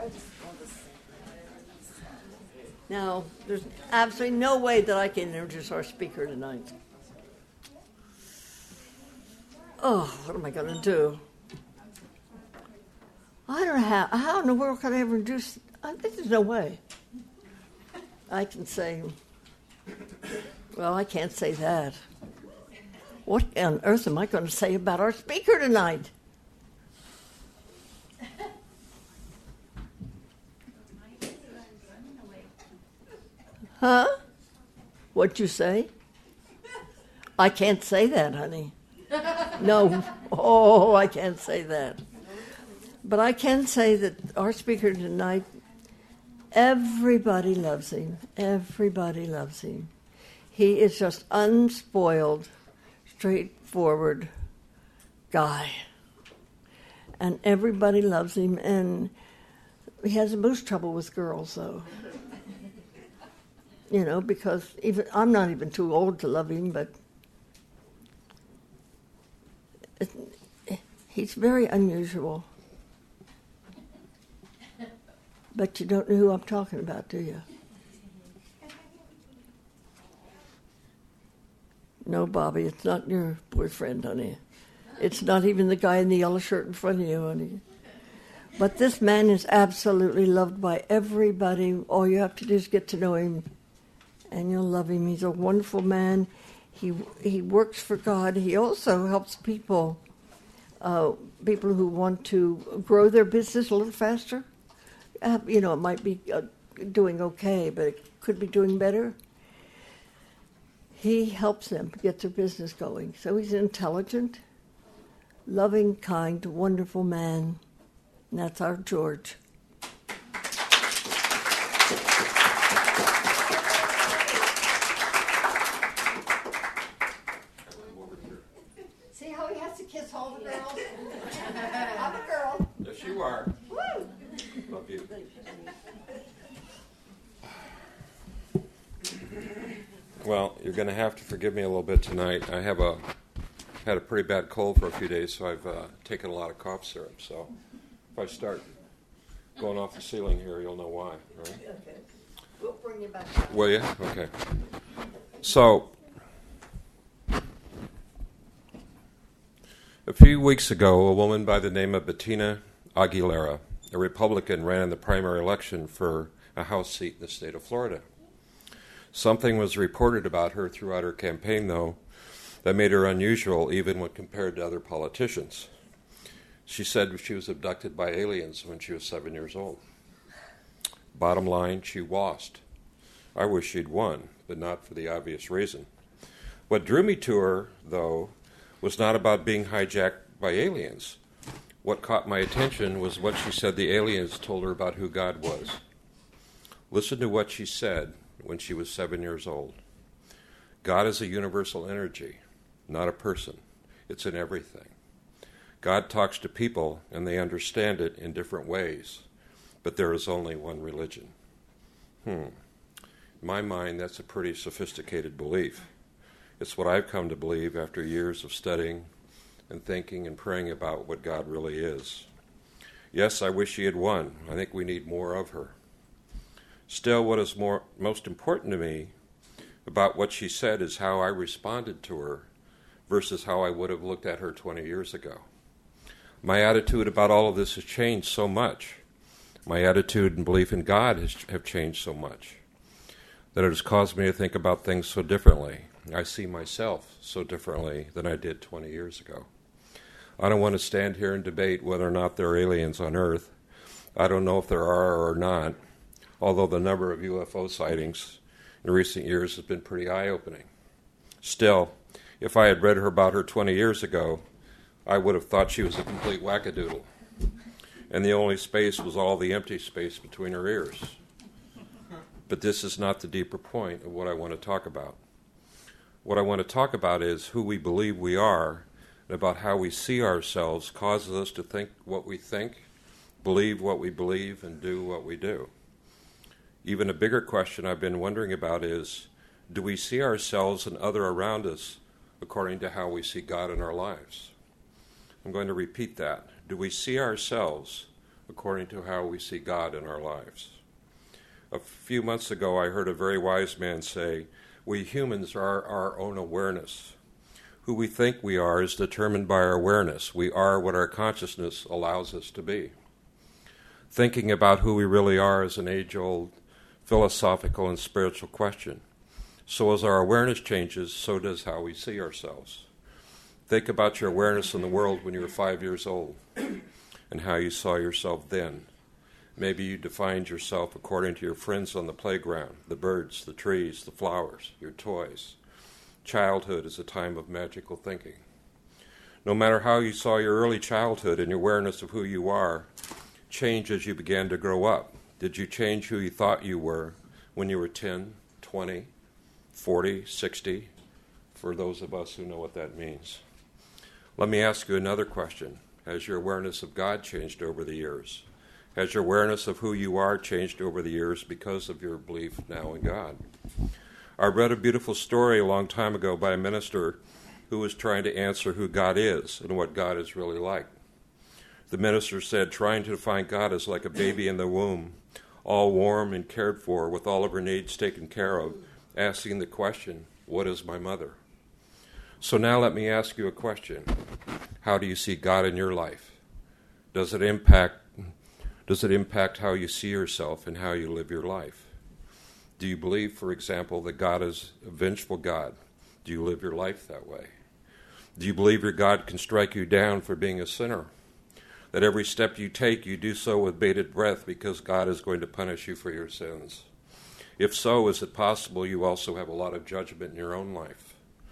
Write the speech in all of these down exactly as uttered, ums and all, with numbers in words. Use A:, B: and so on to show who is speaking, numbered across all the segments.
A: Now, there's absolutely no way that I can introduce our speaker tonight. Oh, what am I going to do? I don't know how. How in the world can I ever introduce? I think there's no way. I can say, well, I can't say that. What on earth am I going to say about our speaker tonight? Huh? What'd you say? I can't say that, honey. No. Oh, I can't say that. But I can say that our speaker tonight, everybody loves him. Everybody loves him. He is just unspoiled, straightforward guy. And everybody loves him. And he has the most trouble with girls, though. You know, because even I'm not even too old to love him, but it, it, he's very unusual. But you don't know who I'm talking about, do you? No, Bobby, it's not your boyfriend, honey. It's not even the guy in the yellow shirt in front of you, honey. But this man is absolutely loved by everybody. All you have to do is get to know him, and you'll love him. He's a wonderful man. He he works for God. He also helps people, uh, people who want to grow their business a little faster. Uh, you know, it might be uh, doing okay, but it could be doing better. He helps them get their business going. So he's an intelligent, loving, kind, wonderful man. And that's our George. See how he has to kiss all the girls? I'm a girl.
B: Yes, you are.
A: Woo!
B: Love you. Well, you're going to have to forgive me a little bit tonight. I have a had a pretty bad cold for a few days, so I've uh, taken a lot of cough syrup. So if I start going off the ceiling here, you'll know why, right?
A: Okay. We'll bring you back.
B: Will you? Okay. So a few weeks ago, a woman by the name of Bettina Aguilera, a Republican, ran in the primary election for a House seat in the state of Florida. Something was reported about her throughout her campaign, though, that made her unusual even when compared to other politicians. She said she was abducted by aliens when she was seven years old. Bottom line, she lost. I wish she'd won, but not for the obvious reason. What drew me to her, though, was not about being hijacked by aliens. What caught my attention was what she said the aliens told her about who God was. Listen to what she said when she was seven years old. God is a universal energy, not a person. It's in everything. God talks to people, and they understand it in different ways, but there is only one religion. Hmm. In my mind, that's a pretty sophisticated belief. It's what I've come to believe after years of studying and thinking and praying about what God really is. Yes, I wish she had won. I think we need more of her. Still, what is more most important to me about what she said is how I responded to her versus how I would have looked at her twenty years ago. My attitude about all of this has changed so much. My attitude and belief in God has have changed so much that it has caused me to think about things so differently. I see myself so differently than I did twenty years ago. I don't want to stand here and debate whether or not there are aliens on Earth. I don't know if there are or not, although the number of U F O sightings in recent years has been pretty eye-opening. Still, if I had read her about her twenty years ago, I would have thought she was a complete wackadoodle, and the only space was all the empty space between her ears. But this is not the deeper point of what I want to talk about. What I want to talk about is who we believe we are, and about how we see ourselves causes us to think what we think, believe what we believe, and do what we do. Even a bigger question I've been wondering about is, do we see ourselves and other around us according to how we see God in our lives? I'm going to repeat that. Do we see ourselves, according to how we see God in our lives. A few months ago, I heard a very wise man say, "We humans are our own awareness. Who we think we are is determined by our awareness. We are what our consciousness allows us to be." Thinking about who we really are is an age-old philosophical and spiritual question. So as our awareness changes, so does how we see ourselves. Think about your awareness in the world when you were five years old and how you saw yourself then. Maybe you defined yourself according to your friends on the playground, the birds, the trees, the flowers, your toys. Childhood is a time of magical thinking. No matter how you saw your early childhood and your awareness of who you are, change as you began to grow up. Did you change who you thought you were when you were ten, twenty, forty, sixty? For those of us who know what that means. Let me ask you another question. Has your awareness of God changed over the years? Has your awareness of who you are changed over the years because of your belief now in God? I read a beautiful story a long time ago by a minister who was trying to answer who God is and what God is really like. The minister said, trying to find God is like a baby in the womb, all warm and cared for, with all of her needs taken care of, asking the question, what is my mother? So now let me ask you a question. How do you see God in your life? Does it impact Does it impact how you see yourself and how you live your life? Do you believe, for example, that God is a vengeful God? Do you live your life that way? Do you believe your God can strike you down for being a sinner? That every step you take, you do so with bated breath because God is going to punish you for your sins? If so, is it possible you also have a lot of judgment in your own life?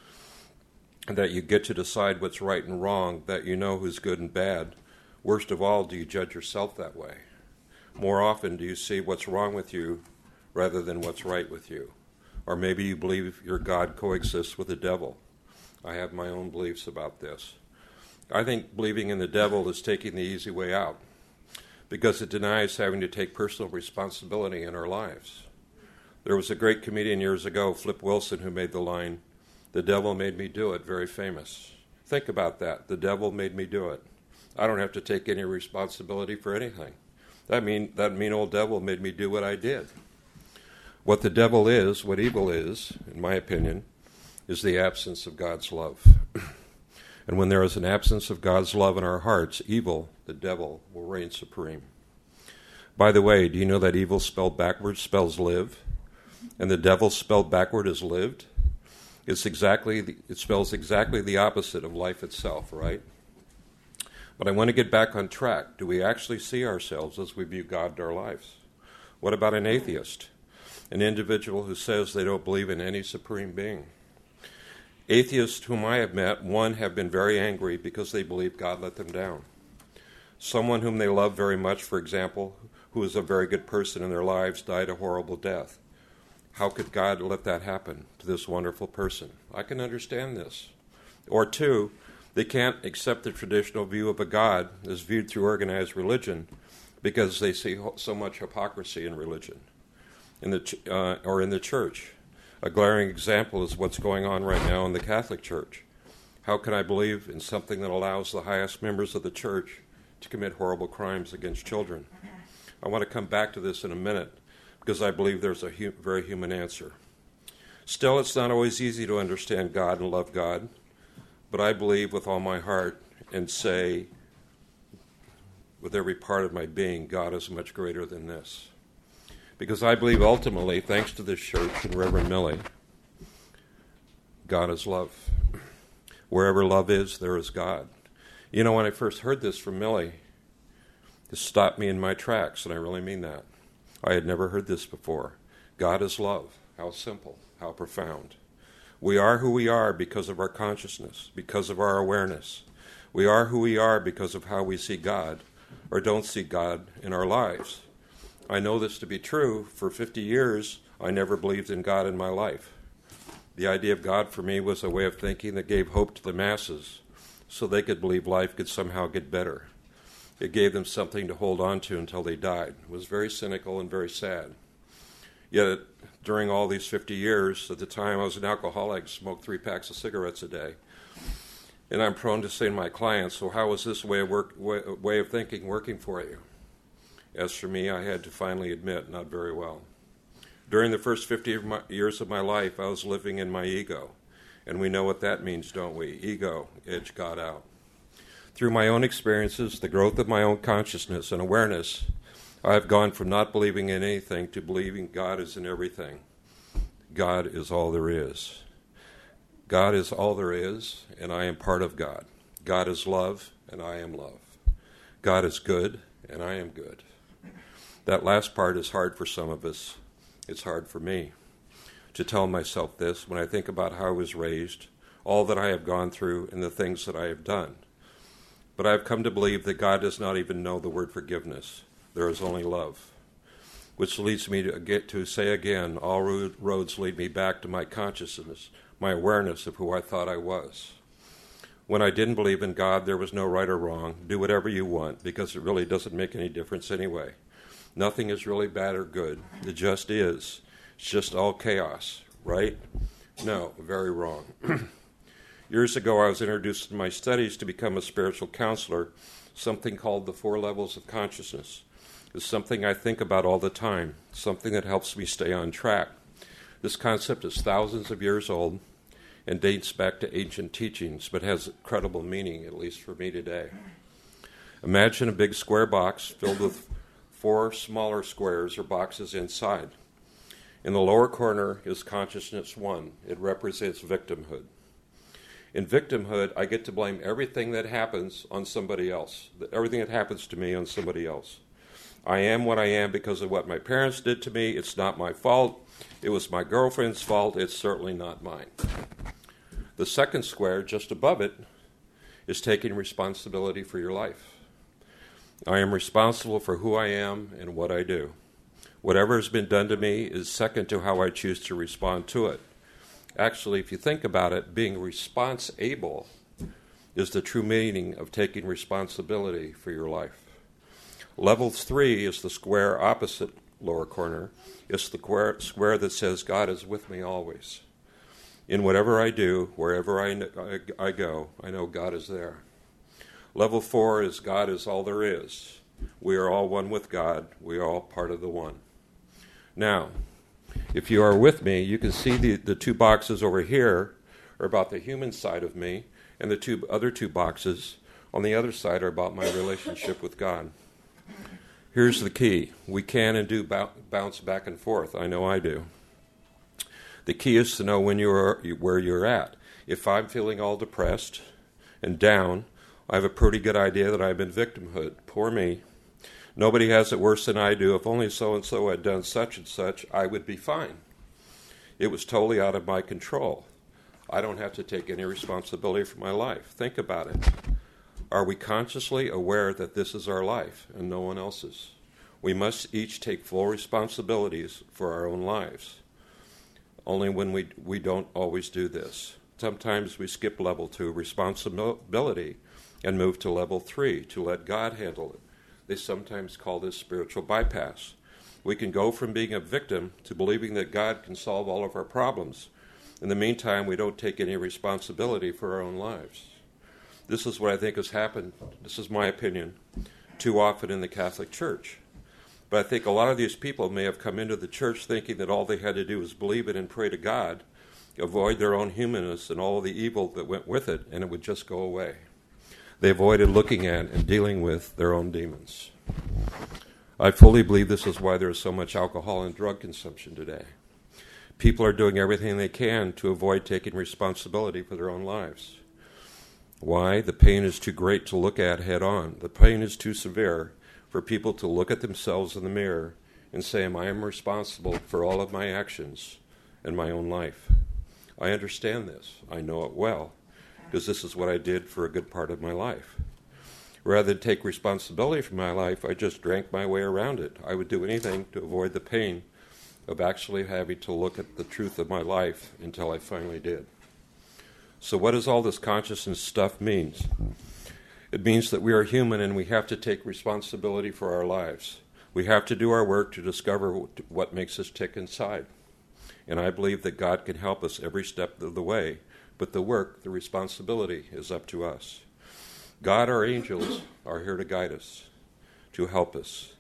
B: And that you get to decide what's right and wrong, that you know who's good and bad? Worst of all, do you judge yourself that way? More often, do you see what's wrong with you rather than what's right with you? Or maybe you believe your God coexists with the devil. I have my own beliefs about this. I think believing in the devil is taking the easy way out because it denies having to take personal responsibility in our lives. There was a great comedian years ago, Flip Wilson, who made the line, "The devil made me do it," very famous. Think about that. The devil made me do it. I don't have to take any responsibility for anything. That mean that mean old devil made me do what I did. What the devil is, what evil is, in my opinion, is the absence of God's love. And when there is an absence of God's love in our hearts, evil, the devil, will reign supreme. By the way, do you know that evil spelled backwards spells live? And the devil spelled backward is lived? It's exactly the, it spells exactly the opposite of life itself, right? But I want to get back on track. Do we actually see ourselves as we view God in our lives? What about an atheist? An individual who says they don't believe in any supreme being. Atheists whom I have met, one, have been very angry because they believe God let them down. Someone whom they love very much, for example, who is a very good person in their lives, died a horrible death. How could God let that happen to this wonderful person? I can understand this. Or two, they can't accept the traditional view of a God as viewed through organized religion because they see so much hypocrisy in religion in the ch- uh, or in the church. A glaring example is what's going on right now in the Catholic Church. How can I believe in something that allows the highest members of the church to commit horrible crimes against children? I want to come back to this in a minute because I believe there's a hu- very human answer. Still, it's not always easy to understand God and love God. But I believe with all my heart and say with every part of my being, God is much greater than this. Because I believe ultimately, thanks to this church and Reverend Millie, God is love. Wherever love is, there is God. You know, when I first heard this from Millie, it stopped me in my tracks, and I really mean that. I had never heard this before. God is love. How simple, how profound. We are who we are because of our consciousness, because of our awareness. We are who we are because of how we see God or don't see God in our lives. I know this to be true. For fifty years, I never believed in God in my life. The idea of God for me was a way of thinking that gave hope to the masses so they could believe life could somehow get better. It gave them something to hold on to until they died. It was very cynical and very sad. Yet, during all these fifty years, at the time I was an alcoholic, smoked three packs of cigarettes a day. And I'm prone to say to my clients, so how is this way of, work, way, way of thinking working for you? As for me, I had to finally admit, not very well. During the first fifty of my, years of my life, I was living in my ego. And we know what that means, don't we? Ego, edge God out. Through my own experiences, the growth of my own consciousness and awareness, I have gone from not believing in anything to believing God is in everything. God is all there is. God is all there is, and I am part of God. God is love, and I am love. God is good, and I am good. That last part is hard for some of us. It's hard for me to tell myself this when I think about how I was raised, all that I have gone through, and the things that I have done. But I have come to believe that God does not even know the word forgiveness. There is only love, which leads me to get to say again, all roads lead me back to my consciousness, my awareness of who I thought I was. When I didn't believe in God, there was no right or wrong. Do whatever you want, because it really doesn't make any difference anyway. Nothing is really bad or good. It just is. It's just all chaos, right? No, very wrong. Years ago, I was introduced in my studies to become a spiritual counselor, something called the Four Levels of Consciousness. It's something I think about all the time, something that helps me stay on track. This concept is thousands of years old and dates back to ancient teachings, but has incredible meaning, at least for me today. Imagine a big square box filled with four smaller squares or boxes inside. In the lower corner is consciousness one. It represents victimhood. In victimhood, I get to blame everything that happens on somebody else, everything that happens to me on somebody else. I am what I am because of what my parents did to me. It's not my fault. It was my girlfriend's fault. It's certainly not mine. The second square, just above it, is taking responsibility for your life. I am responsible for who I am and what I do. Whatever has been done to me is second to how I choose to respond to it. Actually, if you think about it, being response-able is the true meaning of taking responsibility for your life. Level three is the square opposite lower corner. It's the square, square that says God is with me always. In whatever I do, wherever I, I, I go, I know God is there. Level four is God is all there is. We are all one with God. We are all part of the one. Now, if you are with me, you can see the, the two boxes over here are about the human side of me, and the two other two boxes on the other side are about my relationship with God. Here's the key. We can and do bounce back and forth. I know I do. The key is to know when you are where you're at. If I'm feeling all depressed and down, I have a pretty good idea that I'm in victimhood. Poor me. Nobody has it worse than I do. If only so-and-so had done such and such, I would be fine. It was totally out of my control. I don't have to take any responsibility for my life. Think about it. Are we consciously aware that this is our life and no one else's? We must each take full responsibilities for our own lives. Only when we, we don't always do this. Sometimes we skip level two, responsibility, and move to level three, to let God handle it. They sometimes call this spiritual bypass. We can go from being a victim to believing that God can solve all of our problems. In the meantime, we don't take any responsibility for our own lives. This is what I think has happened, this is my opinion, too often in the Catholic Church. But I think a lot of these people may have come into the church thinking that all they had to do was believe it and pray to God, avoid their own humanness and all of the evil that went with it, and it would just go away. They avoided looking at and dealing with their own demons. I fully believe this is why there is so much alcohol and drug consumption today. People are doing everything they can to avoid taking responsibility for their own lives. Why? The pain is too great to look at head on. The pain is too severe for people to look at themselves in the mirror and say, I am responsible for all of my actions and my own life. I understand this. I know it well, because this is what I did for a good part of my life. Rather than take responsibility for my life, I just drank my way around it. I would do anything to avoid the pain of actually having to look at the truth of my life until I finally did. So what does all this consciousness stuff mean? It means that we are human and we have to take responsibility for our lives. We have to do our work to discover what makes us tick inside. And I believe that God can help us every step of the way, but the work, the responsibility, is up to us. God, our angels, are here to guide us, to help us.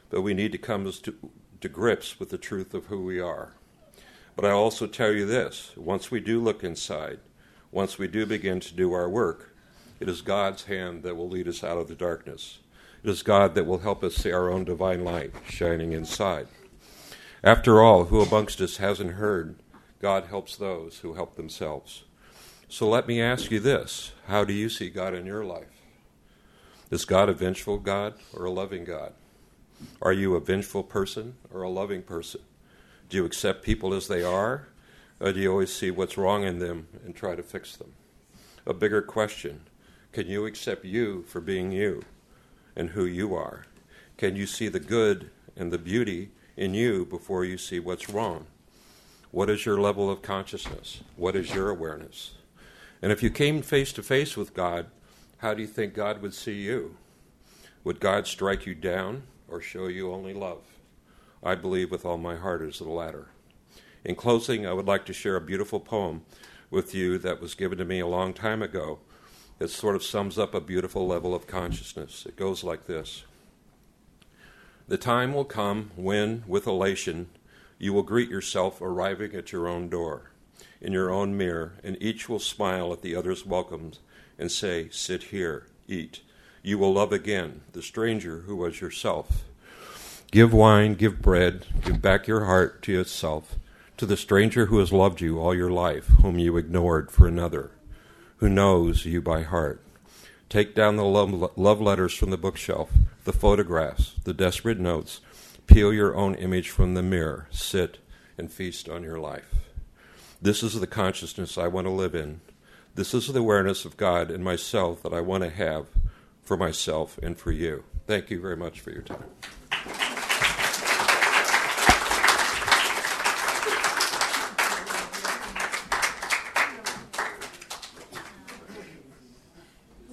B: but we need to come to, to grips with the truth of who we are. But I also tell you this, once we do look inside, once we do begin to do our work, it is God's hand that will lead us out of the darkness. It is God that will help us see our own divine light shining inside. After all, who amongst us hasn't heard, God helps those who help themselves? So let me ask you this, how do you see God in your life? Is God a vengeful God or a loving God? Are you a vengeful person or a loving person? Do you accept people as they are, or do you always see what's wrong in them and try to fix them? A bigger question, can you accept you for being you and who you are? Can you see the good and the beauty in you before you see what's wrong? What is your level of consciousness? What is your awareness? And if you came face to face with God, how do you think God would see you? Would God strike you down or show you only love? I believe with all my heart is the latter. In closing, I would like to share a beautiful poem with you that was given to me a long time ago that sort of sums up a beautiful level of consciousness. It goes like this. The time will come when, with elation, you will greet yourself arriving at your own door, in your own mirror, and each will smile at the other's welcomes and say, sit here, eat. You will love again the stranger who was yourself. Give wine, give bread, give back your heart to itself, to the stranger who has loved you all your life, whom you ignored for another, who knows you by heart. Take down the love, love letters from the bookshelf, the photographs, the desperate notes. Peel your own image from the mirror. Sit and feast on your life. This is the consciousness I want to live in. This is the awareness of God and myself that I want to have for myself and for you. Thank you very much for your time.